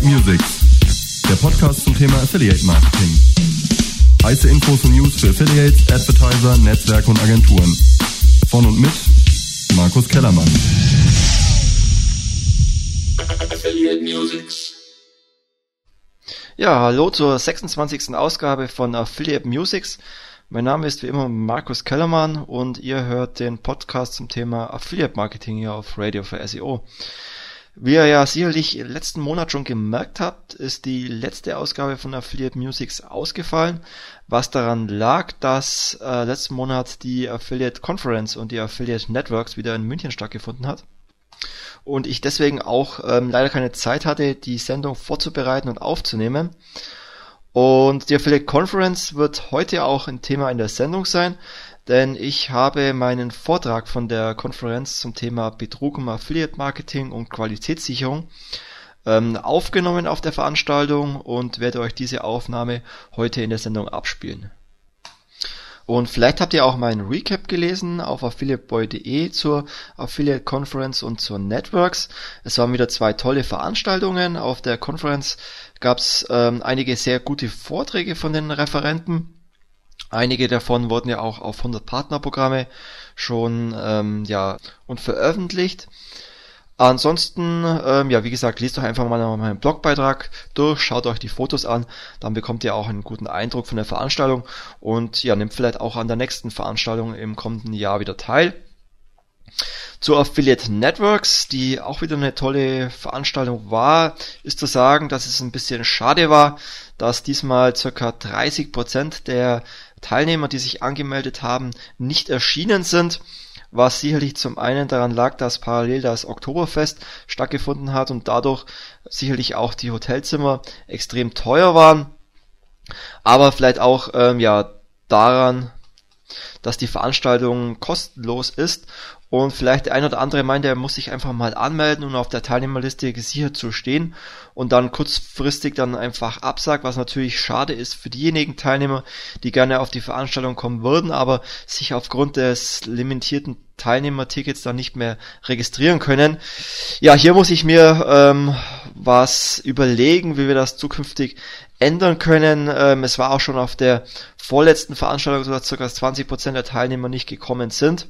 Affiliate Musics, der Podcast zum Thema Affiliate Marketing. Heiße Infos und News für Affiliates, Advertiser, Netzwerke und Agenturen. Von und mit Markus Kellermann. Affiliate Musics. Ja, hallo zur 26. Ausgabe von Affiliate Musics. Mein Name ist wie immer Markus Kellermann und ihr hört den Podcast zum Thema Affiliate Marketing hier auf Radio für SEO. Wie ihr ja sicherlich letzten Monat schon gemerkt habt, ist die letzte Ausgabe von Affiliate Musics ausgefallen, was daran lag, dass letzten Monat die Affiliate Conference und die Affiliate Networks wieder in München stattgefunden hat. Und ich deswegen auch leider keine Zeit hatte, die Sendung vorzubereiten und aufzunehmen. Und die Affiliate Conference wird heute auch ein Thema in der Sendung sein, denn ich habe meinen Vortrag von der Konferenz zum Thema Betrug im Affiliate Marketing und Qualitätssicherung aufgenommen auf der Veranstaltung und werde euch diese Aufnahme heute in der Sendung abspielen. Und vielleicht habt ihr auch meinen Recap gelesen auf affiliateboy.de zur Affiliate Conference und zur Networks. Es waren wieder 2 tolle Veranstaltungen. Auf der Conference gab es einige sehr gute Vorträge von den Referenten. Einige davon wurden ja auch auf 100 Partnerprogramme schon und veröffentlicht. Ansonsten, wie gesagt, lest doch einfach mal meinen Blogbeitrag durch, schaut euch die Fotos an, dann bekommt ihr auch einen guten Eindruck von der Veranstaltung und nehmt vielleicht auch an der nächsten Veranstaltung im kommenden Jahr wieder teil. Zur Affiliate Networks, die auch wieder eine tolle Veranstaltung war, ist zu sagen, dass es ein bisschen schade war, dass diesmal ca. 30% der Teilnehmer, die sich angemeldet haben, nicht erschienen sind. Was sicherlich zum einen daran lag, dass parallel das Oktoberfest stattgefunden hat und dadurch sicherlich auch die Hotelzimmer extrem teuer waren. Aber vielleicht auch daran, dass die Veranstaltung kostenlos ist und vielleicht der ein oder andere meint, er muss sich einfach mal anmelden und auf der Teilnehmerliste gesichert zu stehen und dann kurzfristig dann einfach absagt, was natürlich schade ist für diejenigen Teilnehmer, die gerne auf die Veranstaltung kommen würden, aber sich aufgrund des limitierten Teilnehmertickets dann nicht mehr registrieren können. Ja, hier muss ich mir was überlegen, wie wir das zukünftig ändern können. Es war auch schon auf der vorletzten Veranstaltung so, dass ca. 20% der Teilnehmer nicht gekommen sind.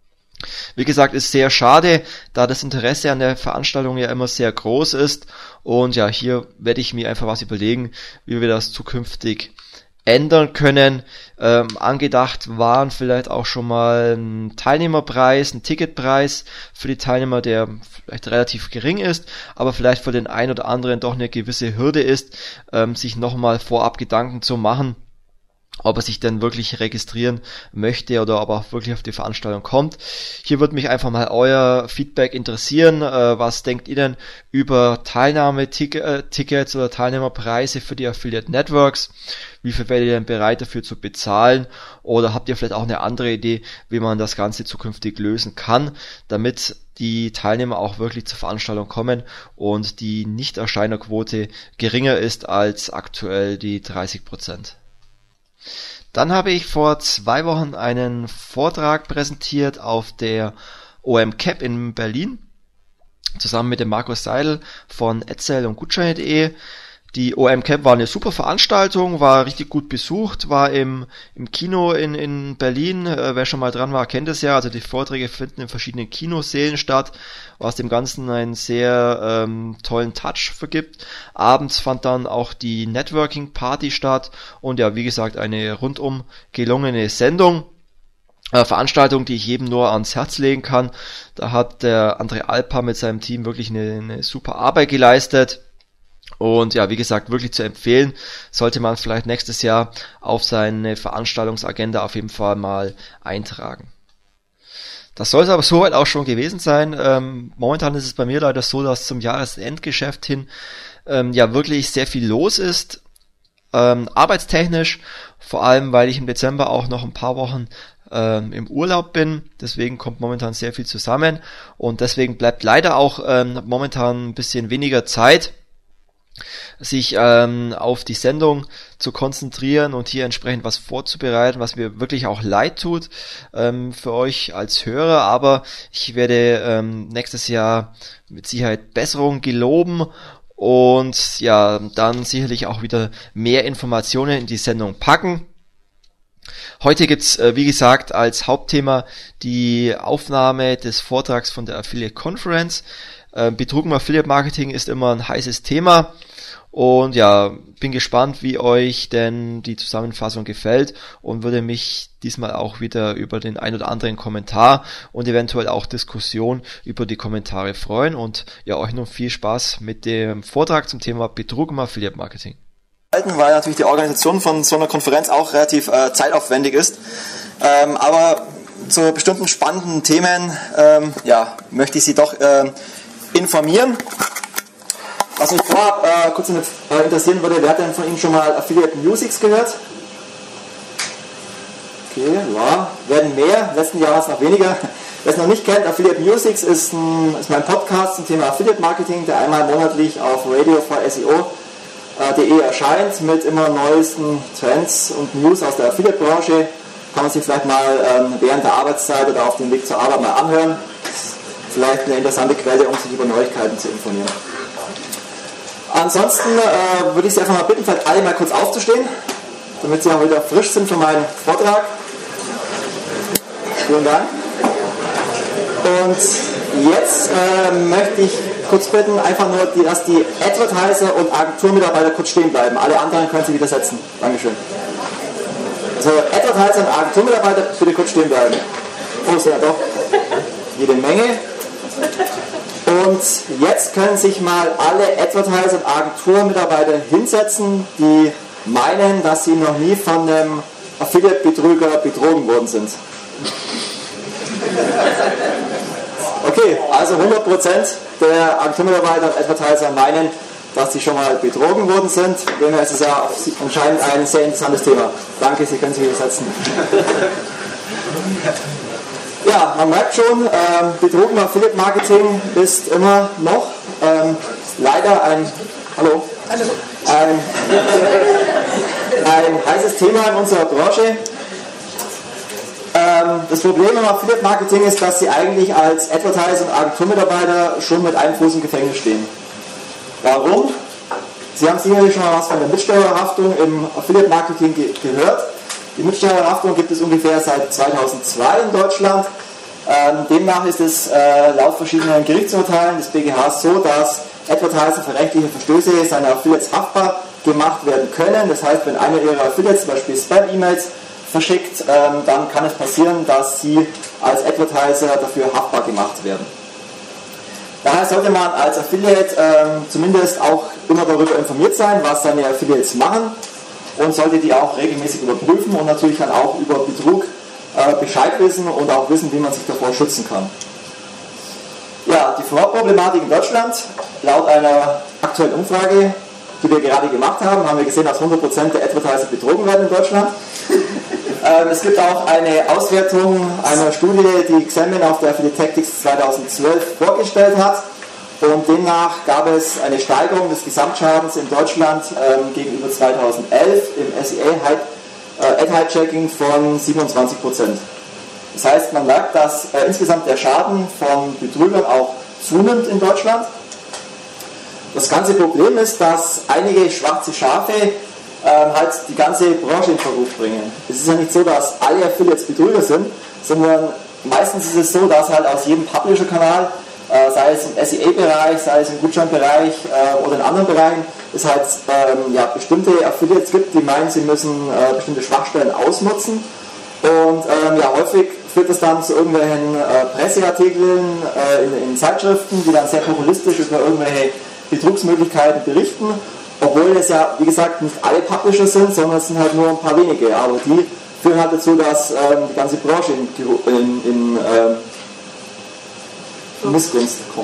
Wie gesagt, ist sehr schade, da das Interesse an der Veranstaltung ja immer sehr groß ist. Und hier werde ich mir einfach was überlegen, wie wir das zukünftig ändern können. Angedacht waren vielleicht auch schon mal ein Teilnehmerpreis, ein Ticketpreis für die Teilnehmer, der vielleicht relativ gering ist, aber vielleicht für den einen oder anderen doch eine gewisse Hürde ist, sich nochmal vorab Gedanken zu machen, ob er sich denn wirklich registrieren möchte oder ob er auch wirklich auf die Veranstaltung kommt. Hier würde mich einfach mal euer Feedback interessieren. Was denkt ihr denn über Teilnahmetickets oder Teilnehmerpreise für die Affiliate Networks? Wie viel werdet ihr denn bereit dafür zu bezahlen? Oder habt ihr vielleicht auch eine andere Idee, wie man das Ganze zukünftig lösen kann, damit die Teilnehmer auch wirklich zur Veranstaltung kommen und die Nichterscheinerquote geringer ist als aktuell die 30%? Dann habe ich vor 2 Wochen einen Vortrag präsentiert auf der OMCAP in Berlin, zusammen mit dem Markus Seidel von Edsel und Gutscheine.de. Die OMCAP war eine super Veranstaltung, war richtig gut besucht, war im Kino in Berlin. Wer schon mal dran war, kennt es ja. Also die Vorträge finden in verschiedenen Kinosälen statt, was dem Ganzen einen sehr tollen Touch vergibt. Abends fand dann auch die Networking-Party statt und wie gesagt, eine rundum gelungene Sendung. Veranstaltung, die ich jedem nur ans Herz legen kann. Da hat der André Alpa mit seinem Team wirklich eine super Arbeit geleistet. Und wie gesagt, wirklich zu empfehlen, sollte man vielleicht nächstes Jahr auf seine Veranstaltungsagenda auf jeden Fall mal eintragen. Das soll es aber soweit auch schon gewesen sein. Momentan ist es bei mir leider so, dass zum Jahresendgeschäft hin wirklich sehr viel los ist, arbeitstechnisch, vor allem weil ich im Dezember auch noch ein paar Wochen im Urlaub bin, deswegen kommt momentan sehr viel zusammen und deswegen bleibt leider auch momentan ein bisschen weniger Zeit, sich auf die Sendung zu konzentrieren und hier entsprechend was vorzubereiten, was mir wirklich auch leid tut für euch als Hörer, aber ich werde nächstes Jahr mit Sicherheit Besserung geloben und ja, dann sicherlich auch wieder mehr Informationen in die Sendung packen. Heute gibt's, wie gesagt, als Hauptthema die Aufnahme des Vortrags von der Affiliate Conference. Betrug im Affiliate Marketing ist immer ein heißes Thema. Und ja, bin gespannt, wie euch denn die Zusammenfassung gefällt und würde mich diesmal auch wieder über den ein oder anderen Kommentar und eventuell auch Diskussion über die Kommentare freuen und ja, euch noch viel Spaß mit dem Vortrag zum Thema Betrug im Affiliate Marketing. Weil natürlich die Organisation von so einer Konferenz auch relativ zeitaufwendig ist, aber zu bestimmten spannenden Themen möchte ich Sie doch informieren. Was mich vorab kurz interessieren würde, wer hat denn von Ihnen schon mal Affiliate Musics gehört? Okay, ja, werden mehr, im letzten Jahr war es noch weniger. Wer es noch nicht kennt, Affiliate Musics ist mein Podcast zum Thema Affiliate Marketing, der einmal monatlich auf Radio for SEO.de erscheint, mit immer neuesten Trends und News aus der Affiliate-Branche. Kann man sich vielleicht mal während der Arbeitszeit oder auf dem Weg zur Arbeit mal anhören. Vielleicht eine interessante Quelle, um sich über Neuigkeiten zu informieren. Ansonsten würde ich Sie einfach mal bitten, vielleicht alle mal kurz aufzustehen, damit Sie auch wieder frisch sind für meinen Vortrag. Vielen Dank. Und jetzt möchte ich kurz bitten, einfach nur, dass die Advertiser und Agenturmitarbeiter kurz stehen bleiben. Alle anderen können Sie wieder setzen. Dankeschön. Also Advertiser und Agenturmitarbeiter, bitte kurz stehen bleiben. Oh, ist ja doch jede Menge. Und jetzt können sich mal alle Advertiser und Agenturmitarbeiter hinsetzen, die meinen, dass sie noch nie von einem Affiliate-Betrüger betrogen worden sind. Okay, also 100% der Agenturmitarbeiter und Advertiser meinen, dass sie schon mal betrogen worden sind. Daher ist es ja anscheinend ein sehr interessantes Thema. Danke, Sie können sich hier setzen. Ja, man merkt schon, Betrug im Affiliate Marketing ist immer noch leider ein heißes Thema in unserer Branche. Das Problem im Affiliate Marketing ist, dass Sie eigentlich als Advertiser und Agenturmitarbeiter schon mit einem Fuß im Gefängnis stehen. Warum? Sie haben sicherlich schon mal was von der Mitsteuerhaftung im Affiliate Marketing gehört. Die Mitsteuerhaftung gibt es ungefähr seit 2002 in Deutschland. Demnach ist es laut verschiedenen Gerichtsurteilen des BGHs so, dass Advertiser für rechtliche Verstöße seiner Affiliates haftbar gemacht werden können. Das heißt, wenn einer ihrer Affiliates zum Beispiel Spam-E-Mails verschickt, dann kann es passieren, dass sie als Advertiser dafür haftbar gemacht werden. Daher sollte man als Affiliate zumindest auch immer darüber informiert sein, was seine Affiliates machen, und sollte die auch regelmäßig überprüfen und natürlich dann auch über Betrug Bescheid wissen und auch wissen, wie man sich davor schützen kann. Ja, die Fraud-Problematik in Deutschland, laut einer aktuellen Umfrage, die wir gerade gemacht haben, haben wir gesehen, dass 100% der Advertiser betrogen werden in Deutschland. Es gibt auch eine Auswertung einer Studie, die Xamin auf der Affiliate Tactics 2012 vorgestellt hat. Und demnach gab es eine Steigerung des Gesamtschadens in Deutschland gegenüber 2011 im SEA-Ad-Hijacking von 27%. Das heißt, man merkt, dass insgesamt der Schaden von Betrügern auch zunimmt in Deutschland. Das ganze Problem ist, dass einige schwarze Schafe halt die ganze Branche in Verruf bringen. Es ist ja nicht so, dass alle Affiliates Betrüger sind, sondern meistens ist es so, dass halt aus jedem Publisher-Kanal, sei es im SEA-Bereich, sei es im Gutscheinbereich oder in anderen Bereichen, es halt bestimmte Affiliates gibt, die meinen, sie müssen bestimmte Schwachstellen ausnutzen. Und häufig führt das dann zu irgendwelchen Presseartikeln in Zeitschriften, die dann sehr populistisch über irgendwelche Betrugsmöglichkeiten berichten, obwohl es ja, wie gesagt, nicht alle Publisher sind, sondern es sind halt nur ein paar wenige. Aber die führen halt dazu, dass die ganze Branche in Missgunst kommt.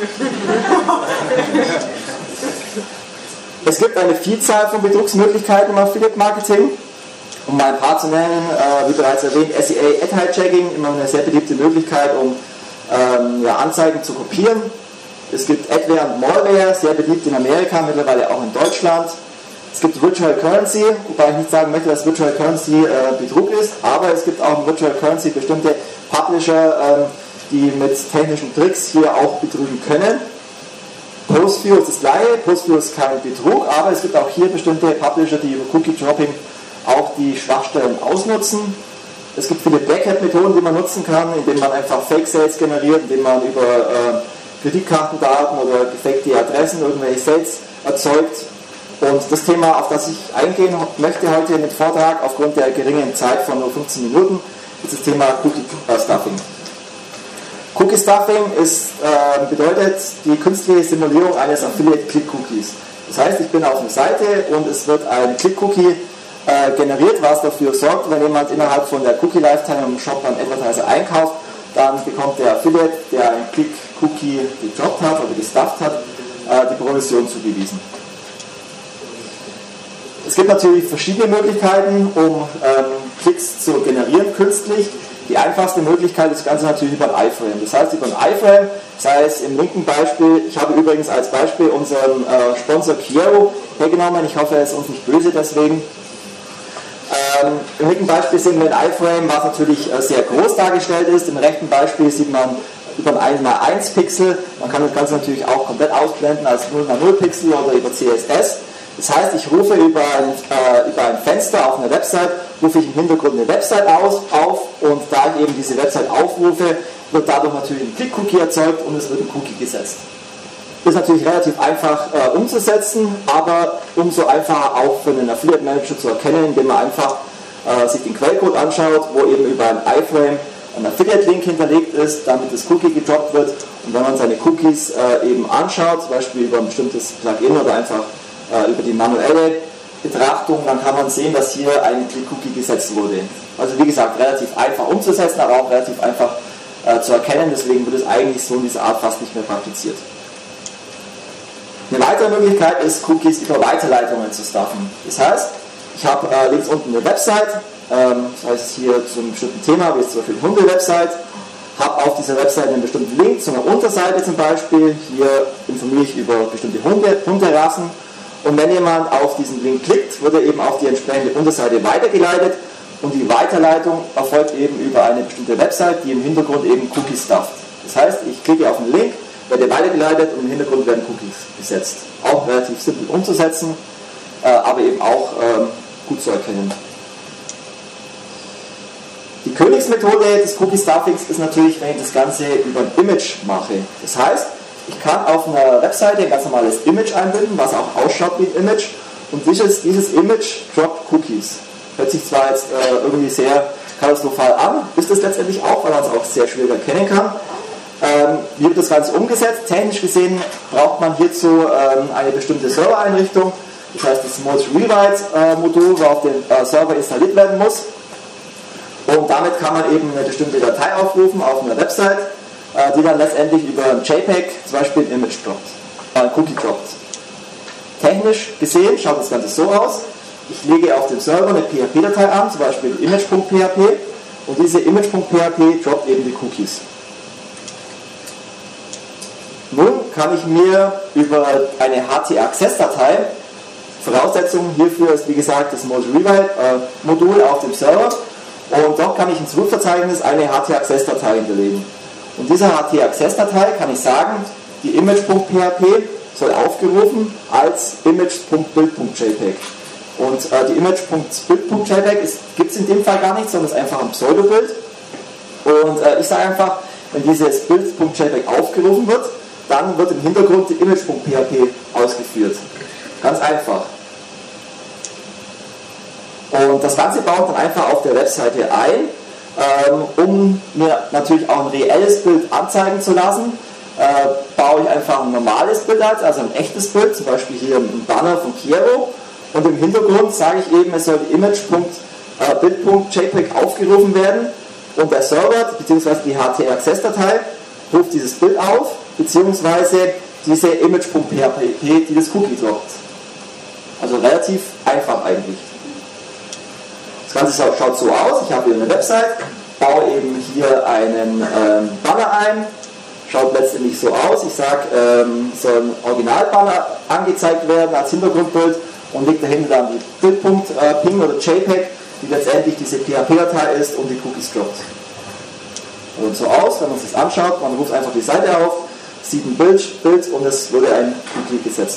Es gibt eine Vielzahl von Betrugsmöglichkeiten im Affiliate Marketing. Um mal ein paar zu nennen, wie bereits erwähnt, SEA-Ad-Hijacking, immer eine sehr beliebte Möglichkeit, um Anzeigen zu kopieren. Es gibt Adware und Malware, sehr beliebt in Amerika, mittlerweile auch in Deutschland. Es gibt Virtual Currency, wobei ich nicht sagen möchte, dass Virtual Currency Betrug ist, aber es gibt auch in Virtual Currency bestimmte Publisher, die mit technischen Tricks hier auch betrügen können. PostView ist das gleiche. PostView ist kein Betrug, aber es gibt auch hier bestimmte Publisher, die über Cookie-Dropping auch die Schwachstellen ausnutzen. Es gibt viele Blackhat-Methoden, die man nutzen kann, indem man einfach Fake-Sales generiert, indem man über Kreditkartendaten oder gefakte Adressen irgendwelche Sales erzeugt. Und das Thema, auf das ich eingehen möchte heute in dem Vortrag, aufgrund der geringen Zeit von nur 15 Minuten, ist das Thema Cookie-Stuffing. Cookie-Stuffing bedeutet die künstliche Simulierung eines Affiliate-Click-Cookies. Das heißt, ich bin auf einer Seite und es wird ein Click-Cookie generiert, was dafür sorgt, wenn jemand innerhalb von der Cookie-Lifetime im Shop beim Advertiser einkauft, dann bekommt der Affiliate, der einen Click-Cookie gedroppt hat oder gestufft hat, die Provision zugewiesen. Es gibt natürlich verschiedene Möglichkeiten, um Klicks zu generieren künstlich. Die einfachste Möglichkeit ist das Ganze natürlich über ein iFrame. Das heißt, über ein iFrame, sei es im linken Beispiel, ich habe übrigens als Beispiel unseren Sponsor Chiero hergenommen, ich hoffe, er ist uns nicht böse deswegen. Im linken Beispiel sehen wir ein iFrame, was natürlich sehr groß dargestellt ist. Im rechten Beispiel sieht man über ein 1x1 Pixel. Man kann das Ganze natürlich auch komplett ausblenden als 0x0 Pixel oder über CSS. Das heißt, ich rufe über ein Fenster auf einer Website, rufe ich im Hintergrund eine Website auf und da ich eben diese Website aufrufe, wird dadurch natürlich ein Click-Cookie erzeugt und es wird ein Cookie gesetzt. Das ist natürlich relativ einfach umzusetzen, aber umso einfacher auch für einen Affiliate Manager zu erkennen, indem man einfach sich den Quellcode anschaut, wo eben über ein iFrame ein Affiliate-Link hinterlegt ist, damit das Cookie gedroppt wird und wenn man seine Cookies eben anschaut, zum Beispiel über ein bestimmtes Plugin oder einfach über die manuelle Betrachtung, dann kann man sehen, dass hier ein Click-Cookie gesetzt wurde. Also wie gesagt, relativ einfach umzusetzen, aber auch relativ einfach zu erkennen, deswegen wird es eigentlich so in dieser Art fast nicht mehr praktiziert. Eine weitere Möglichkeit ist, Cookies über Weiterleitungen zu stuffen. Das heißt, ich habe links unten eine Website, das heißt hier zu einem bestimmten Thema, wie jetzt zum Beispiel eine Hunde-Website, habe auf dieser Website einen bestimmten Link zu einer Unterseite zum Beispiel, hier informiere ich über bestimmte Hunderassen. Und wenn jemand auf diesen Link klickt, wird er eben auf die entsprechende Unterseite weitergeleitet und die Weiterleitung erfolgt eben über eine bestimmte Website, die im Hintergrund eben Cookies stufft. Das heißt, ich klicke auf einen Link, werde weitergeleitet und im Hintergrund werden Cookies gesetzt. Auch relativ simpel umzusetzen, aber eben auch gut zu erkennen. Die Königsmethode des Cookie-Stuffings ist natürlich, wenn ich das Ganze über ein Image mache. Das heißt, ich kann auf einer Webseite ein ganz normales Image einbinden, was auch ausschaut wie ein Image. Und dieses Image droppt Cookies. Hört sich zwar jetzt irgendwie sehr katastrophal an, ist es letztendlich auch, weil man es auch sehr schwierig erkennen kann. Wie wird das Ganze umgesetzt? Technisch gesehen braucht man hierzu eine bestimmte Servereinrichtung. Das heißt, das Most Rewrite-Modul, das auf dem Server installiert werden muss. Und damit kann man eben eine bestimmte Datei aufrufen auf einer Website, die dann letztendlich über ein JPEG zum Beispiel ein Image droppt, ein Cookie droppt. Technisch gesehen schaut das Ganze so aus: Ich lege auf dem Server eine PHP-Datei an, zum Beispiel image.php, und diese image.php droppt eben die Cookies. Nun kann ich mir über eine HT-Access-Datei, Voraussetzung hierfür ist wie gesagt das Most Rewrite-Modul auf dem Server, und dort kann ich ins Root-Verzeichnis eine HT-Access-Datei hinterlegen. Und dieser HT-Access-Datei kann ich sagen, die image.php soll aufgerufen als image.build.jpg. Und die image.build.jpg gibt es in dem Fall gar nicht, sondern ist einfach ein Pseudo-Bild. Und ich sage einfach, wenn dieses Build.jpg aufgerufen wird, dann wird im Hintergrund die image.php ausgeführt. Ganz einfach. Und das Ganze baut dann einfach auf der Webseite ein, um mir natürlich auch ein reelles Bild anzeigen zu lassen. Baue ich einfach ein normales Bild als, also ein echtes Bild, zum Beispiel hier ein Banner von Chiero, und im Hintergrund sage ich eben, es soll die image.build.jpg aufgerufen werden und der Server bzw. die HT-Access-Datei ruft dieses Bild auf, beziehungsweise diese image.php, die das Cookie droppt. Also relativ einfach eigentlich. Das Ganze schaut so aus: Ich habe hier eine Website, baue eben hier einen Banner ein, schaut letztendlich so aus. Ich sage, soll ein Originalbanner angezeigt werden als Hintergrundbild und lege dahinter dann die Bild.ping oder JPEG, die letztendlich diese PHP-Datei ist und die Cookies droppt. Und so aus, wenn man sich das anschaut, man ruft einfach die Seite auf, sieht ein Bild und es wurde ein Cookie gesetzt.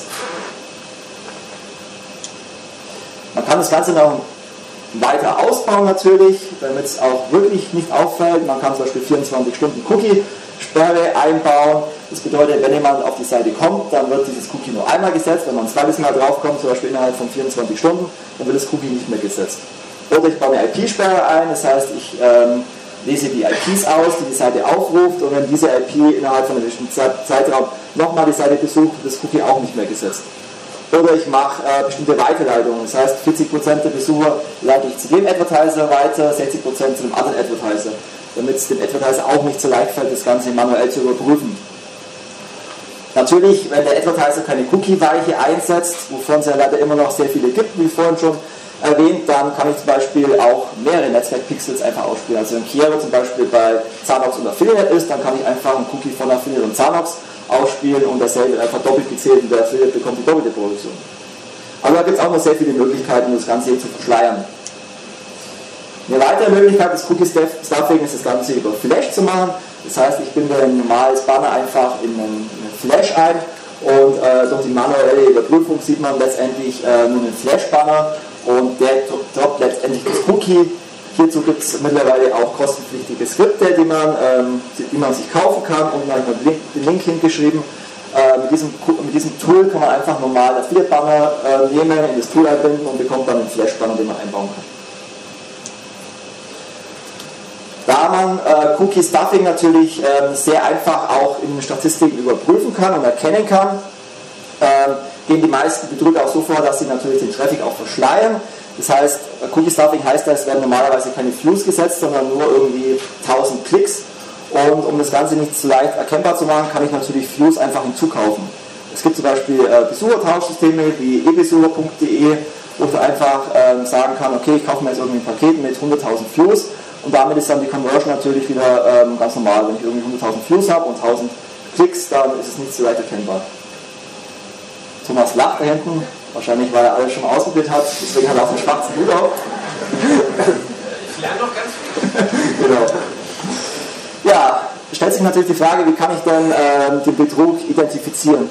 Man kann das Ganze noch weiter ausbauen natürlich, damit es auch wirklich nicht auffällt. Man kann zum Beispiel 24 Stunden Cookie-Sperre einbauen. Das bedeutet, wenn jemand auf die Seite kommt, dann wird dieses Cookie nur einmal gesetzt. Wenn man ein zweites Mal draufkommt, zum Beispiel innerhalb von 24 Stunden, dann wird das Cookie nicht mehr gesetzt. Oder ich baue eine IP-Sperre ein, das heißt, ich lese die IPs aus, die die Seite aufruft, und wenn diese IP innerhalb von einem bestimmten Zeitraum nochmal die Seite besucht, wird das Cookie auch nicht mehr gesetzt. Oder ich mache bestimmte Weiterleitungen, das heißt 40% der Besucher leite ich zu dem Advertiser weiter, 60% zu dem anderen Advertiser, damit es dem Advertiser auch nicht so leicht fällt, das Ganze manuell zu überprüfen. Natürlich, wenn der Advertiser keine Cookie-Weiche einsetzt, wovon es ja leider immer noch sehr viele gibt, wie vorhin schon erwähnt, dann kann ich zum Beispiel auch mehrere Netzwerkpixels einfach ausspielen. Also wenn Chiaro zum Beispiel bei Zanox und Affiliate ist, dann kann ich einfach einen Cookie von Affiliate und Zanox ausspielen und derselbe wird einfach doppelt gezählt und der Affiliate bekommt die doppelte Provision. Aber da gibt es auch noch sehr viele Möglichkeiten, um das Ganze hier zu verschleiern. Eine weitere Möglichkeit des Cookie-Stuffing ist, das Ganze über Flash zu machen. Das heißt, ich binde ein normales Banner einfach in einen Flash ein und durch die manuelle Überprüfung sieht man letztendlich nur einen Flash-Banner und der droppt letztendlich das Cookie. Hierzu gibt es mittlerweile auch kostenpflichtige Skripte, die man sich kaufen kann, und dann den Link hingeschrieben. Mit diesem Tool kann man einfach normal Affiliate-Banner nehmen, in das Tool einbinden und bekommt dann einen Flash-Banner, den man einbauen kann. Da man Cookie-Stuffing natürlich sehr einfach auch in Statistiken überprüfen kann und erkennen kann, gehen die meisten Betrüger auch so vor, dass sie natürlich den Traffic auch verschleiern. Das heißt, Cookie-Stuffing heißt, es werden normalerweise keine Views gesetzt, sondern nur irgendwie 1000 Klicks. Und um das Ganze nicht zu leicht erkennbar zu machen, kann ich natürlich Views einfach hinzukaufen. Es gibt zum Beispiel Besuchertauschsysteme wie ebesucher.de, wo ich einfach sagen kann, okay, ich kaufe mir jetzt irgendwie ein Paket mit 100.000 Views, und damit ist dann die Conversion natürlich wieder ganz normal. Wenn ich irgendwie 100.000 Views habe und 1000 Klicks, dann ist es nicht so leicht erkennbar. Thomas lacht da hinten, wahrscheinlich weil er alles schon mal ausprobiert hat, deswegen hat er auch einen schwarzen Hut auf. Ich lerne noch ganz viel. Genau. Ja, stellt sich natürlich die Frage, wie kann ich denn den Betrug identifizieren?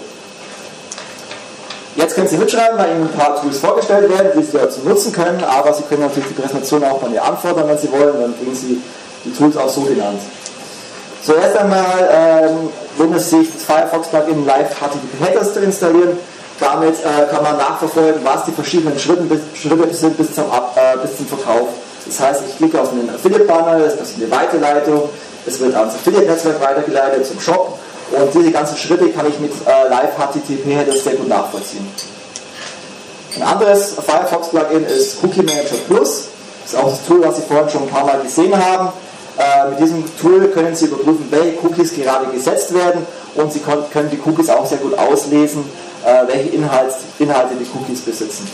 Jetzt können Sie mitschreiben, weil Ihnen ein paar Tools vorgestellt werden, die Sie dazu nutzen können, aber Sie können natürlich die Präsentation auch bei mir anfordern, wenn Sie wollen, dann kriegen Sie die Tools auch so genannt. Zuerst einmal lohnt es sich, das Firefox-Plugin Live HTTP Headers zu installieren. Damit kann man nachverfolgen, was die verschiedenen Schritte sind bis zum Verkauf. Das heißt, ich klicke auf einen Affiliate-Banner, es passiert eine Weiterleitung, es wird ans Affiliate-Netzwerk weitergeleitet zum Shop, und diese ganzen Schritte kann ich mit Live HTTP Headers sehr gut nachvollziehen. Ein anderes Firefox-Plugin ist Cookie Manager Plus. Das ist auch das Tool, was Sie vorhin schon ein paar Mal gesehen haben. Mit diesem Tool können Sie überprüfen, welche Cookies gerade gesetzt werden, und Sie können die Cookies auch sehr gut auslesen, welche Inhalte die Cookies besitzen.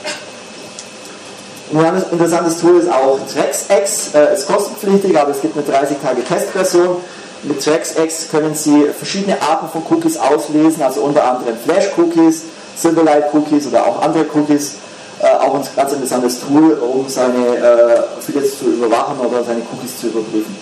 Ein interessantes Tool ist auch TraxX, ist kostenpflichtig, aber es gibt eine 30-Tage-Testversion. Mit TraxX können Sie verschiedene Arten von Cookies auslesen, also unter anderem Flash-Cookies, Silverlight-Cookies oder auch andere Cookies. Auch ein ganz interessantes Tool, um seine Affiliates zu überwachen oder seine Cookies zu überprüfen.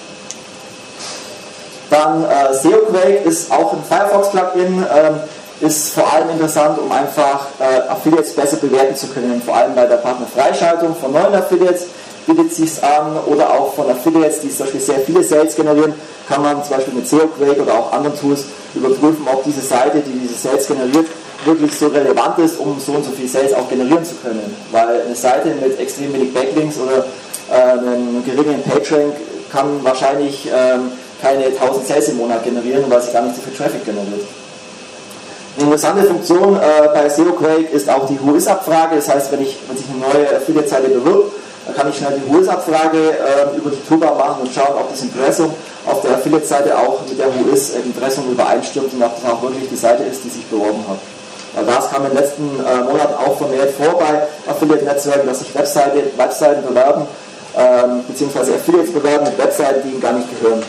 Dann SEOQuake ist auch ein Firefox-Plugin, ist vor allem interessant, um einfach Affiliates besser bewerten zu können, vor allem bei der Partnerfreischaltung von neuen Affiliates bietet sich an, oder auch von Affiliates, die zum Beispiel sehr viele Sales generieren, kann man zum Beispiel mit SEOQuake oder auch anderen Tools überprüfen, ob diese Seite, die diese Sales generiert, wirklich so relevant ist, um so und so viel Sales auch generieren zu können. Weil eine Seite mit extrem wenig Backlinks oder einem geringen PageRank kann wahrscheinlich keine 1000 Sales im Monat generieren, weil sie gar nicht so viel Traffic generiert. Eine interessante Funktion bei SEOQuake ist auch die Whois-Abfrage. Das heißt, wenn sich eine neue Affiliate-Seite bewirbt, dann kann ich schnell die Whois-Abfrage über die Toolbar machen und schauen, ob das Impressum auf der Affiliate-Seite auch mit der Whois-Impressum übereinstimmt und ob das auch wirklich die Seite ist, die sich beworben hat. Das kam in den letzten Monaten auch vermehrt vor bei Affiliate-Netzwerken, dass sich Webseiten bewerben, beziehungsweise Affiliates bewerben mit Webseiten, die ihnen gar nicht gehören.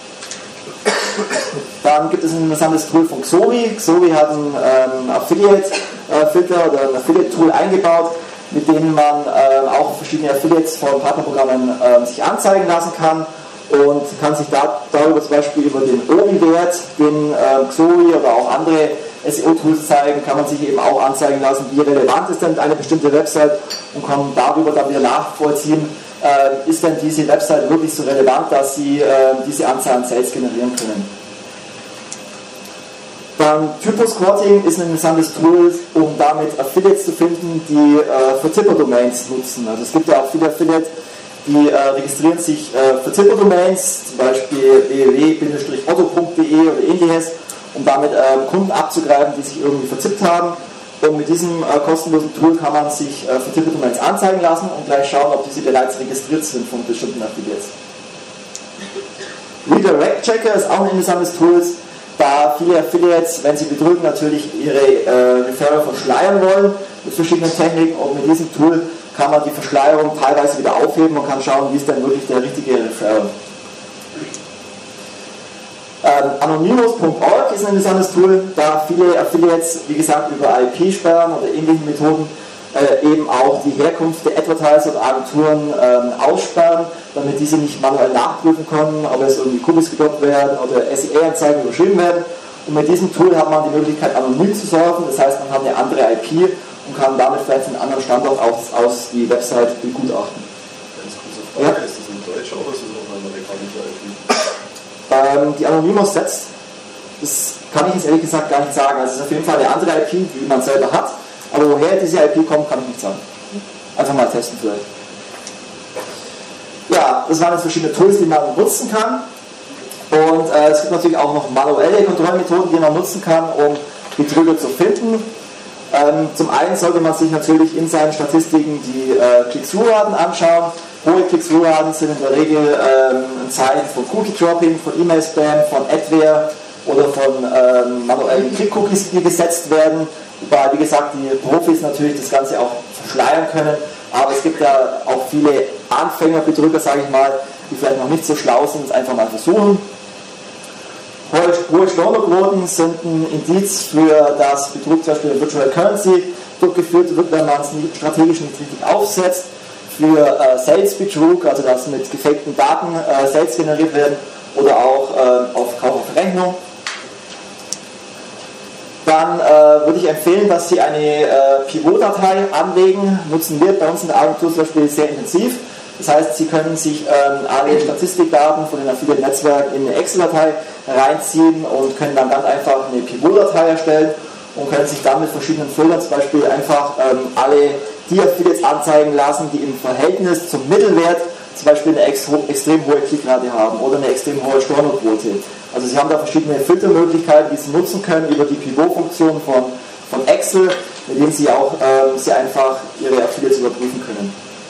Dann gibt es ein interessantes Tool von Xovi. Xovi hat einen Affiliate-Filter oder ein Affiliate-Tool eingebaut, mit dem man auch verschiedene Affiliates von Partnerprogrammen sich anzeigen lassen kann. und kann sich darüber zum Beispiel über den OBI-Wert, den Xori oder auch andere SEO-Tools zeigen, kann man sich eben auch anzeigen lassen, wie relevant ist denn eine bestimmte Website und kann darüber dann wieder nachvollziehen, ist denn diese Website wirklich so relevant, dass sie diese Anzahl an Sales generieren können. Dann Typo-Squatting ist ein interessantes Tool, um damit Affiliates zu finden, die für Tipper-Domains nutzen. Also es gibt ja auch viele Affiliates, die registrieren sich für Tipper-Domains, zum Beispiel www.otto.de oder ähnliches, um damit Kunden abzugreifen, die sich irgendwie verzippt haben. Und mit diesem kostenlosen Tool kann man sich für Tipper-Domains anzeigen lassen und gleich schauen, ob diese bereits registriert sind von bestimmten Affiliates. Redirect Checker ist auch ein interessantes Tool, da viele Affiliates, wenn sie betrügen, natürlich ihre Referrer verschleiern wollen mit verschiedenen Techniken, und mit diesem Tool kann man die Verschleierung teilweise wieder aufheben und kann schauen, wie ist denn wirklich der richtige Referrer. Anonymous.org ist ein interessantes Tool, da viele Affiliates, wie gesagt, über IP-Sperren oder ähnlichen Methoden eben auch die Herkunft der Advertiser oder Agenturen aussperren, damit diese nicht manuell nachprüfen können, ob es irgendwie Cookies gedroppt werden oder SEA-Anzeigen überschrieben werden. Und mit diesem Tool hat man die Möglichkeit, anonym zu surfen, das heißt, man hat eine andere IP und kann damit vielleicht von einem anderen Standort aus die Website begutachten. Ganz kurze Frage, ja? Ist das in Deutsch oder ist das auch eine amerikanische IP? Die Anonymous setzt, das kann ich jetzt ehrlich gesagt gar nicht sagen. Also es ist auf jeden Fall eine andere IP, die man selber hat, aber woher diese IP kommt, kann ich nicht sagen. Einfach mal testen vielleicht. Ja, das waren jetzt verschiedene Tools, die man nutzen kann. Und es gibt natürlich auch noch manuelle Kontrollmethoden, die man nutzen kann, um Betrüger zu finden. Zum einen sollte man sich natürlich in seinen Statistiken die Click-Through-Raten anschauen. Hohe Click-Through-Raten sind in der Regel ein Zeichen von Cookie-Dropping, von E-Mail-Spam, von Adware oder von manuellen Click-Cookies, die gesetzt werden. Wobei, wie gesagt, die Profis natürlich das Ganze auch verschleiern können. Aber es gibt ja auch viele Anfängerbetrüger, sage ich mal, die vielleicht noch nicht so schlau sind, es einfach mal versuchen. Hohe Stornoquoten sind ein Indiz für das Betrug, zum Beispiel in Virtual Currency durchgeführt wird, wenn man es strategisch nicht richtig aufsetzt. Für Sales-Betrug, also dass mit gefakten Daten Sales generiert werden, oder auch auf Kauf auf Rechnung. Dann würde ich empfehlen, dass Sie eine Pivot-Datei anlegen. Nutzen wir bei uns in der Agentur zum Beispiel sehr intensiv. Das heißt, Sie können sich alle Statistikdaten von den Affiliate-Netzwerken in eine Excel-Datei reinziehen und können dann ganz einfach eine Pivot-Datei erstellen und können sich dann mit verschiedenen Filtern zum Beispiel einfach alle die Affiliates anzeigen lassen, die im Verhältnis zum Mittelwert zum Beispiel eine extrem hohe Klickrate haben oder eine extrem hohe Stornoquote. Also Sie haben da verschiedene Filtermöglichkeiten, die Sie nutzen können über die Pivot-Funktion von Excel, mit denen Sie auch sehr einfach Ihre Affiliates überprüfen können.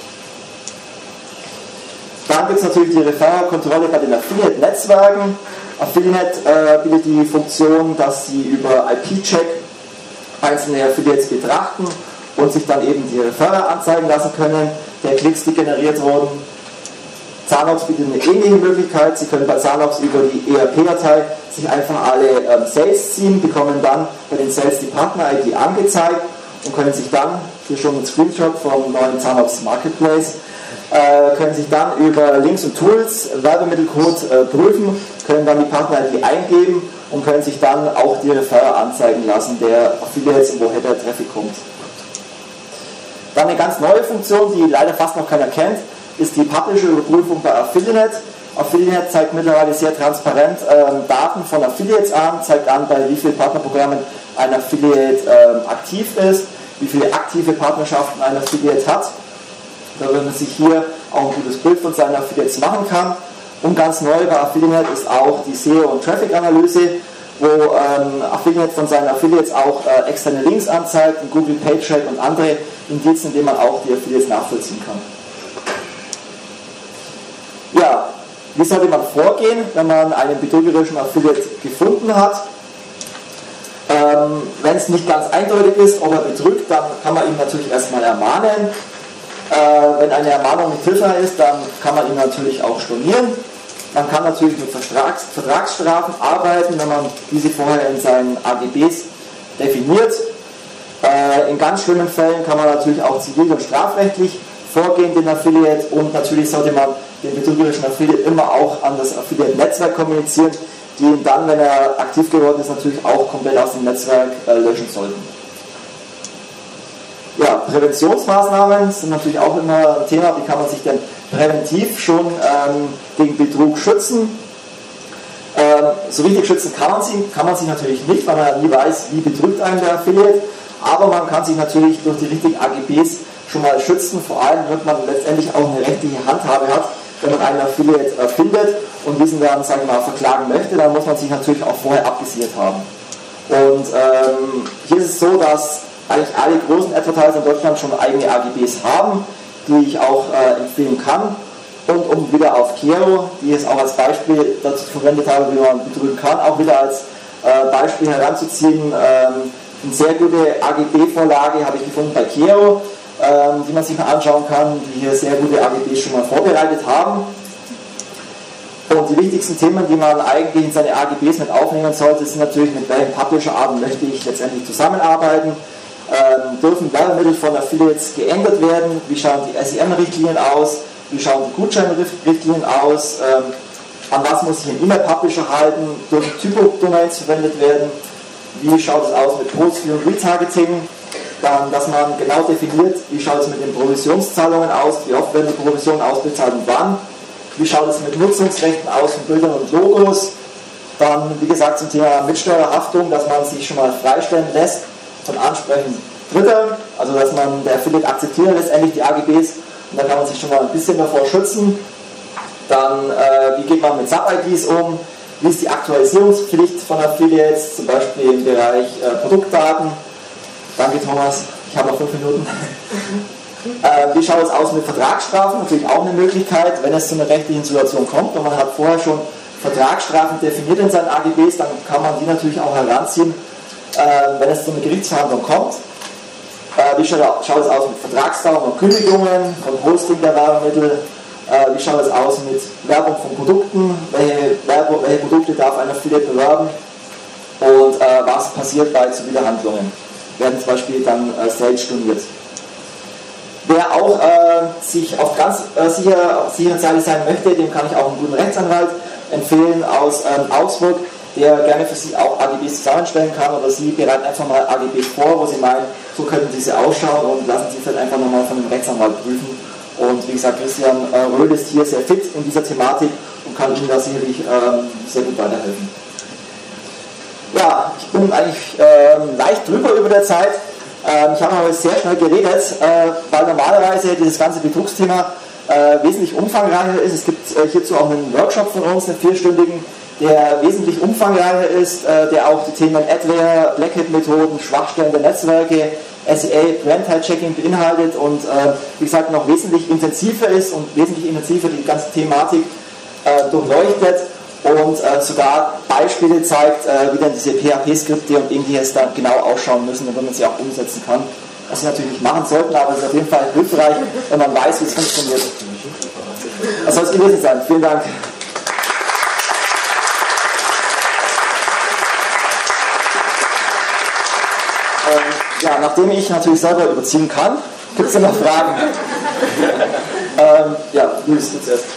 Dann gibt es natürlich die Referrer-Kontrolle bei den Affiliate-Netzwerken. Affiliate bietet die Funktion, dass Sie über IP-Check einzelne Affiliates betrachten und sich dann eben die Referrer anzeigen lassen können, der Klicks, die generiert wurden. Zanox bietet eine ähnliche Möglichkeit. Sie können bei Zanox über die ERP-Datei sich einfach alle Sales ziehen, bekommen dann bei den Sales die Partner-ID angezeigt und können sich dann, hier schon ein Screenshot vom neuen Zanox Marketplace, können sich dann über Links und Tools Werbemittelcode prüfen, können dann die Partner-ID eingeben und können sich dann auch die Referrer anzeigen lassen, der Affiliates und woher der Traffic kommt. Dann eine ganz neue Funktion, die leider fast noch keiner kennt, ist die Publisher-Überprüfung bei Affiliate. Affiliate zeigt mittlerweile sehr transparent Daten von Affiliates an, zeigt an, bei wie vielen Partnerprogrammen ein Affiliate aktiv ist, wie viele aktive Partnerschaften ein Affiliate hat, damit man sich hier auch ein gutes Bild von seinen Affiliates machen kann. Und ganz neu bei Affiliate ist auch die SEO- und Traffic-Analyse, wo Affiliate von seinen Affiliates auch externe Links anzeigt, Google PageRank und andere Indizien, in denen man auch die Affiliates nachvollziehen kann. Ja, wie sollte man vorgehen, wenn man einen betrügerischen Affiliate gefunden hat? Wenn es nicht ganz eindeutig ist, ob er betrügt, dann kann man ihn natürlich erstmal ermahnen. Wenn eine Ermahnung nicht hilfreich ist, dann kann man ihn natürlich auch stornieren. Man kann natürlich mit Vertragsstrafen arbeiten, wenn man diese vorher in seinen AGBs definiert. In ganz schlimmen Fällen kann man natürlich auch zivil- und strafrechtlich vorgehen, den Affiliate, und natürlich sollte man den betrügerischen Affiliate immer auch an das Affiliate-Netzwerk kommunizieren, die ihn dann, wenn er aktiv geworden ist, natürlich auch komplett aus dem Netzwerk löschen sollten. Ja, Präventionsmaßnahmen sind natürlich auch immer ein Thema. Wie kann man sich denn präventiv schon gegen Betrug schützen? So richtig schützen kann man sich natürlich nicht, weil man nie weiß, wie betrügt einen der Affiliate. Aber man kann sich natürlich durch die richtigen AGBs schon mal schützen. Vor allem, wenn man letztendlich auch eine rechtliche Handhabe hat, wenn man einen Affiliate findet und diesen dann, sagen wir mal, verklagen möchte, dann muss man sich natürlich auch vorher abgesichert haben. Und hier ist es so, dass eigentlich alle großen Advertiser in Deutschland schon eigene AGBs haben, die ich auch empfehlen kann. Und um wieder auf Kero, die ich es auch als Beispiel dazu verwendet habe, wie man betrügen kann, auch wieder als Beispiel heranzuziehen, eine sehr gute AGB-Vorlage habe ich gefunden bei Kero, die man sich mal anschauen kann, die hier sehr gute AGBs schon mal vorbereitet haben. Und die wichtigsten Themen, die man eigentlich in seine AGBs mit aufnehmen sollte, sind natürlich, mit welchen Publisher-Arten möchte ich letztendlich zusammenarbeiten. Dürfen Werbemittel von Affiliates geändert werden? Wie schauen die SEM-Richtlinien aus? Wie schauen die Gutscheinrichtlinien aus? An was muss ich einen E-Mail-Publisher halten? Dürfen Typo-Domains verwendet werden? Wie schaut es aus mit Post-View und Retargeting? Dann, dass man genau definiert, wie schaut es mit den Provisionszahlungen aus? Wie oft werden die Provisionen ausbezahlt und wann? Wie schaut es mit Nutzungsrechten aus von Bildern und Logos? Dann, wie gesagt, zum Thema Mitsteuerhaftung, dass man sich schon mal freistellen lässt von Ansprechen Dritter, also dass man der Affiliate akzeptiert letztendlich die AGBs und dann kann man sich schon mal ein bisschen davor schützen. Dann, wie geht man mit Sub-IDs um? Wie ist die Aktualisierungspflicht von Affiliates, zum Beispiel im Bereich Produktdaten? Danke Thomas, ich habe noch 5 Minuten. Wie schaut es aus mit Vertragsstrafen? Natürlich auch eine Möglichkeit, wenn es zu einer rechtlichen Situation kommt und man hat vorher schon Vertragsstrafen definiert in seinen AGBs, dann kann man die natürlich auch heranziehen, wenn es zu einer Gerichtsverhandlung kommt. Wie schaut es aus mit Vertragsdauern und Kündigungen, von Hosting der Werbemittel? Wie schaut es aus mit Werbung von Produkten? Welche Produkte darf ein Affiliate bewerben? Und was passiert bei Zuwiderhandlungen? Werden zum Beispiel dann Sales storniert. Wer auch sich auf ganz sicherer Seite sein möchte, dem kann ich auch einen guten Rechtsanwalt empfehlen aus Augsburg, der gerne für Sie auch AGBs zusammenstellen kann, oder Sie bereiten einfach mal AGBs vor, wo Sie meinen, so könnten diese ausschauen, und lassen Sie vielleicht einfach nochmal von dem Rechtsanwalt prüfen. Und wie gesagt, Christian Röhl ist hier sehr fit in dieser Thematik und kann Ihnen da sicherlich sehr gut weiterhelfen. Ja, ich bin eigentlich leicht drüber über der Zeit. Ich habe aber sehr schnell geredet, weil normalerweise dieses ganze Betrugsthema wesentlich umfangreicher ist. Es gibt hierzu auch einen Workshop von uns, einen 4-stündigen, der wesentlich umfangreicher ist, der auch die Themen Adware, Black Hat-Methoden, Schwachstellen der Netzwerke, SEA, Brand-Checking beinhaltet und wie gesagt noch wesentlich intensiver ist und wesentlich intensiver die ganze Thematik durchleuchtet und sogar Beispiele zeigt, wie dann diese PHP-Skripte und ähnliches dann genau ausschauen müssen, damit man sie auch umsetzen kann. Was Sie natürlich nicht machen sollten, aber es ist auf jeden Fall hilfreich, wenn man weiß, wie es funktioniert. Das soll es gewesen sein. Vielen Dank. Ja, nachdem ich natürlich selber überziehen kann, gibt es noch Fragen? Ja, Luis, du zuerst.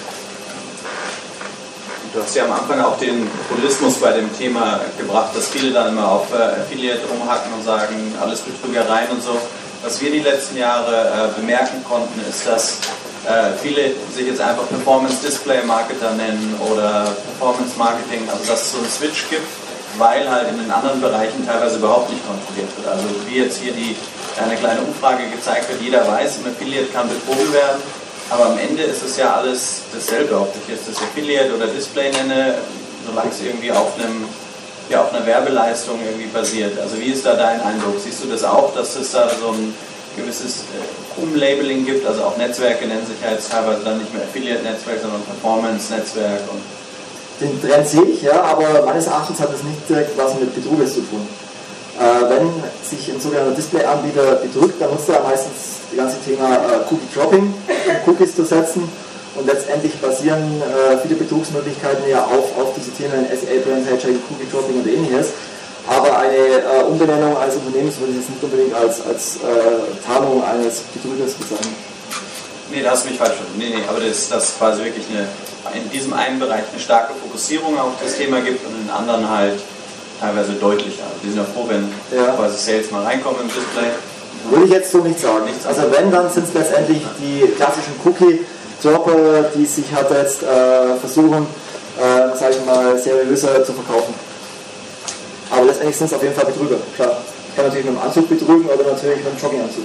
Du hast ja am Anfang auch den Populismus bei dem Thema gebracht, dass viele dann immer auf Affiliate rumhacken und sagen, alles Betrügereien und so. Was wir die letzten Jahre bemerken konnten, ist, dass viele sich jetzt einfach Performance-Display-Marketer nennen oder Performance-Marketing, also dass es so einen Switch gibt, weil halt in den anderen Bereichen teilweise überhaupt nicht kontrolliert wird. Also wie jetzt hier eine kleine Umfrage gezeigt wird, jeder weiß, im Affiliate kann betrogen werden, aber am Ende ist es ja alles dasselbe, ob ich jetzt das Affiliate oder Display nenne, solange es irgendwie auf einer Werbeleistung irgendwie basiert. Also wie ist da dein Eindruck? Siehst du das auch, dass es da so ein gewisses Umlabeling gibt? Also auch Netzwerke nennen sich ja jetzt teilweise dann nicht mehr Affiliate-Netzwerk, sondern Performance-Netzwerk. Den Trend sehe ich, ja, aber meines Erachtens hat das nicht direkt was mit Betruges zu tun. Wenn sich ein sogenannter Display-Anbieter betrügt, dann nutzt er meistens das ganze Thema Cookie-Dropping, um Cookies zu setzen, und letztendlich basieren viele Betrugsmöglichkeiten ja auf diese Themen SEA, Brand-Checking, Cookie-Dropping und ähnliches. Aber eine Umbenennung eines Unternehmens würde ich jetzt nicht unbedingt als Tarnung eines Betrügers bezeichnen. Nee, da hast du mich falsch verstanden. Nee, aber dass quasi wirklich in diesem einen Bereich eine starke Fokussierung auf das Thema gibt und in anderen halt teilweise deutlicher. Wir sind ja froh, wenn quasi Sales mal reinkommen im Display. Würde ich jetzt so nicht sagen. Also wenn, dann sind es letztendlich die klassischen Cookie-Dropper, die sich halt jetzt versuchen, sag ich mal, seriöser zu verkaufen. Aber letztendlich sind es auf jeden Fall Betrüger. Klar. Ich kann natürlich mit dem Anzug betrügen oder natürlich mit dem Jogginganzug.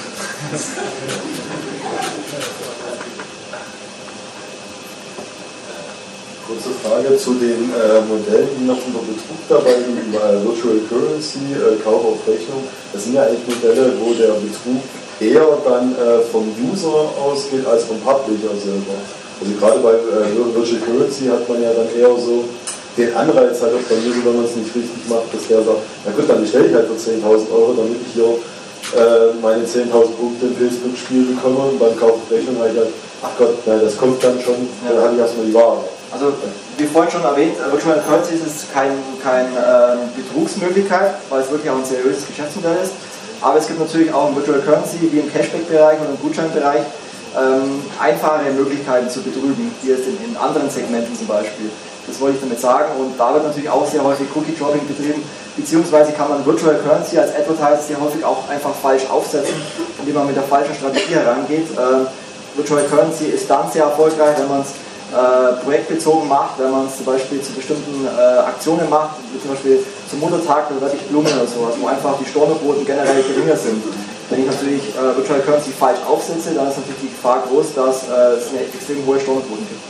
Kurze Frage zu den Modellen, die noch unter Betrug dabei liegen, Virtual Currency, Kauf auf Rechnung. Das sind ja eigentlich Modelle, wo der Betrug eher dann vom User ausgeht als vom Publisher selber. Also gerade bei Virtual Currency hat man ja dann eher so den Anreiz halt auf der User, wenn man es nicht richtig macht, dass der sagt, na gut, dann bestelle ich halt für 10.000 Euro, damit ich hier meine 10.000 Punkte im Facebook-Spiel bekomme und beim Kauf auf Rechnung halt, ach Gott, nein, das kommt dann schon, dann habe ich erstmal die Ware. Also, wie vorhin schon erwähnt, Virtual Currency ist keine Betrugsmöglichkeit, weil es wirklich auch ein seriöses Geschäftsmodell ist. Aber es gibt natürlich auch im Virtual Currency, wie im Cashback-Bereich oder im Gutscheinbereich, einfache Möglichkeiten zu betrügen, wie es in anderen Segmenten zum Beispiel. Das wollte ich damit sagen. Und da wird natürlich auch sehr häufig Cookie-Dropping betrieben, beziehungsweise kann man Virtual Currency als Advertiser sehr häufig auch einfach falsch aufsetzen, indem man mit der falschen Strategie herangeht. Virtual Currency ist dann sehr erfolgreich, wenn man es projektbezogen macht, wenn man es zum Beispiel zu bestimmten Aktionen macht, wie zum Beispiel zum Muttertag oder wirklich Blumen oder sowas, wo einfach die Stornoquoten generell geringer sind. Wenn ich natürlich Virtual Currency falsch aufsetze, dann ist natürlich die Gefahr groß, dass es eine extrem hohe Stornoquoten gibt.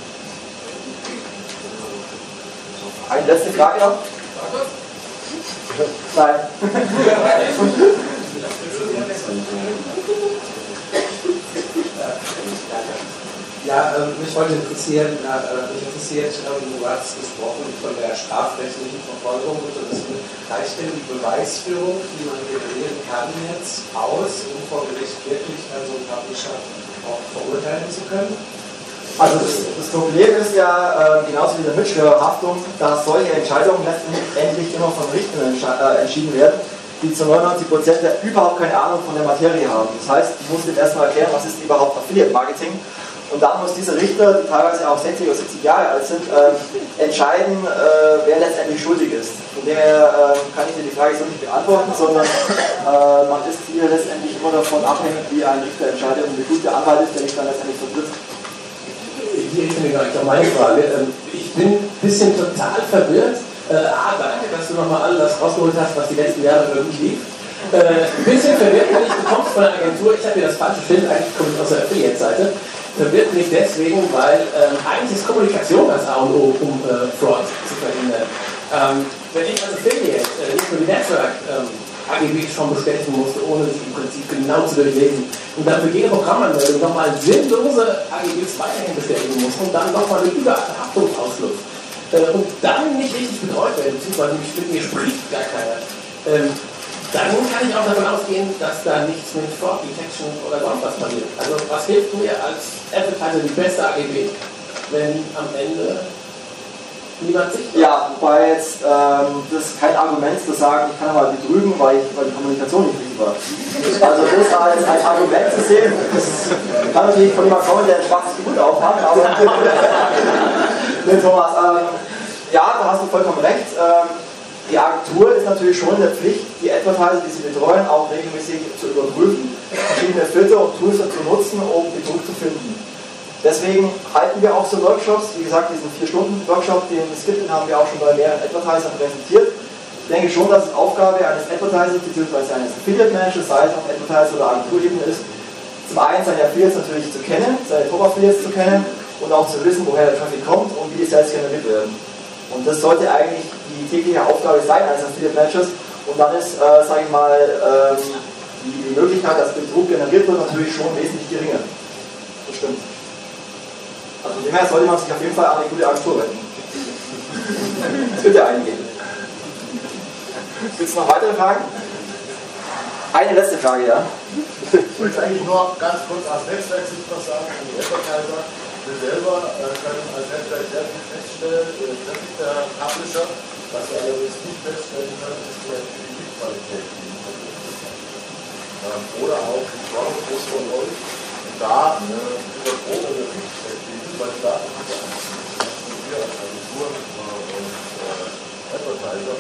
Eine letzte Frage noch? Nein. Ja, mich wollte interessiert, du hast gesprochen von der strafrechtlichen Verfolgung. Reicht denn die Beweisführung, die man generieren kann, jetzt aus, um vor Gericht wirklich so einen Publisher auch verurteilen zu können? Also das Problem ist ja, genauso wie der Mitschwörerhaftung, dass solche Entscheidungen letztendlich immer von Richtern entschieden werden, die zu 99% ja überhaupt keine Ahnung von der Materie haben. Das heißt, ich muss dem erstmal erklären, was ist überhaupt Affiliate Marketing. Und dann muss dieser Richter, die teilweise auch 60 oder 70 Jahre alt sind, entscheiden, wer letztendlich schuldig ist. Von dem her kann ich dir die Frage so nicht beantworten, sondern man ist hier letztendlich immer davon abhängig, wie ein Richter entscheidet und wie gut der Anwalt ist, der mich dann letztendlich vertritt. Hier ist mir gar nicht meine Frage. Ich bin ein bisschen total verwirrt. Danke, dass du nochmal alles rausgeholt hast, was die letzten Jahre irgendwie lief. Ein bisschen verwirrt bin ich, du kommst von der Agentur, ich habe hier das falsche Schild, eigentlich komme ich aus der Affiliate-Seite. Verwirrt mich deswegen, weil eigentlich ist Kommunikation das A und O, um Fraud zu verhindern. Wenn ich als Affiliate nicht nur die Netzwerk-AGBs schon bestätigen musste, ohne sie im Prinzip genau zu durchlesen und dann für jede Programmanmeldung nochmal sinnlose AGBs weiterhin bestätigen muss und dann nochmal einen Überhaftungsausschluss und dann nicht richtig betreut werden, beziehungsweise mit mir spricht gar keiner. Dann kann ich auch davon ausgehen, dass da nichts mit Fraud Detection oder sonst was passiert. Also was hilft mir als Advertiser die beste AGB, wenn am Ende niemand sich... Ja, wobei jetzt das kein Argument zu sagen, ich kann mal betrügen, weil die Kommunikation nicht richtig war. Also das als Argument zu sehen, das kann natürlich von jemandem kommen, der ein schwaches Gemüt aufhat, aber Thomas, ja, da hast du vollkommen recht. Die Agentur ist natürlich schon in der Pflicht, die Advertiser, die sie betreuen, auch regelmäßig zu überprüfen, verschiedene Filter und Tools zu nutzen, um Betrug zu finden. Deswegen halten wir auch so Workshops, wie gesagt, diesen 4-Stunden-Workshop, den es gibt, den haben wir auch schon bei mehreren Advertisern präsentiert. Ich denke schon, dass es Aufgabe eines Advertisers bzw. eines Affiliate-Managers, sei es auf Advertiser- oder Agenturebene ist, zum einen seine Affiliates natürlich zu kennen, seine Top-Affiliates zu kennen und auch zu wissen, woher der Traffic kommt und wie die Sales generiert werden. Und das sollte eigentlich die tägliche Aufgabe sein eines Affiliate-Managers. Und dann ist, sage ich mal, die Möglichkeit, dass Betrug generiert wird, natürlich schon wesentlich geringer. Das stimmt. Also von dem her sollte man sich auf jeden Fall an eine gute Agentur wenden. Das wird ja eingehen. Gibt es noch weitere Fragen? Eine letzte Frage, ja? Ich wollte eigentlich nur ganz kurz aus Netzwerksicht was sagen an die Advertiser. Wir selber können als Netzwerk sehr viel feststellen, treffe der Publisher, was wir allerdings nicht feststellen können, ist die Lead-Qualität. Oder auch die Qualität von euch, da dieser Probe der Feedback kriegen, weil da wir als Agenturen und Advertiser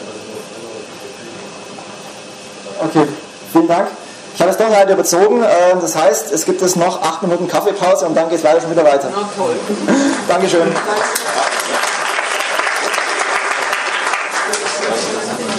Okay, vielen Dank. Ich habe es doch leider überzogen. Das heißt, es gibt jetzt noch 8 Minuten Kaffeepause und dann geht es leider schon wieder weiter. Na toll. Dankeschön. Danke.